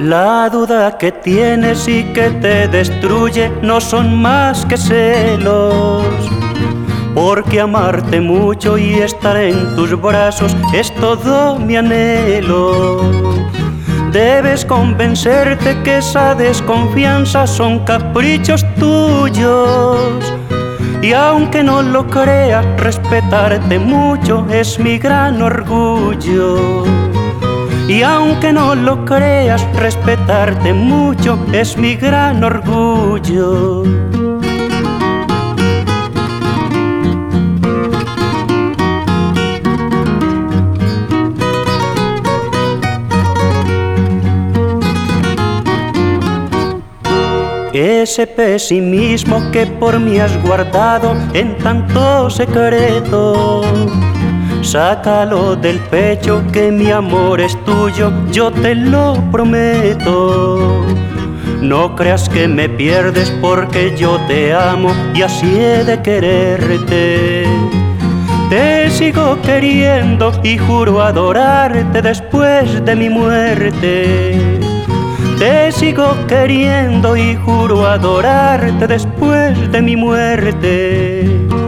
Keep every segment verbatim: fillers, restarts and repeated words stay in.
La duda que tienes y que te destruye no son más que celos, porque amarte mucho y estar en tus brazos es todo mi anhelo. Debes convencerte que esa desconfianza son caprichos tuyos, y aunque no lo creas, respetarte mucho es mi gran orgullo. Y aunque no lo creas, respetarte mucho es mi gran orgullo. Ese pesimismo que por mí has guardado en tanto secreto, sácalo del pecho, que mi amor es tuyo, yo te lo prometo. No creas que me pierdes porque yo te amo y así he de quererte. Te sigo queriendo y juro adorarte después de mi muerte. Te sigo queriendo y juro adorarte después de mi muerte.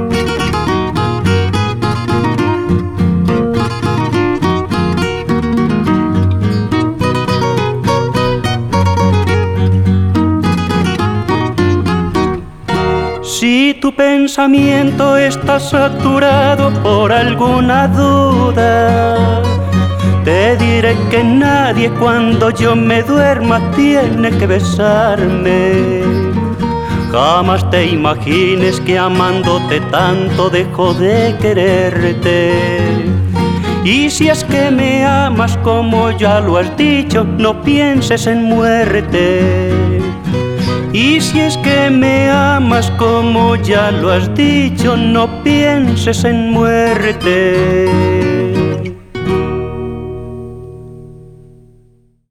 Si tu pensamiento está saturado por alguna duda, te diré que nadie cuando yo me duerma tiene que besarme. Jamás te imagines que amándote tanto dejo de quererte. Y si es que me amas como ya lo has dicho, no pienses en muerte. Y si es que me amas como ya lo has dicho, no pienses en muerte.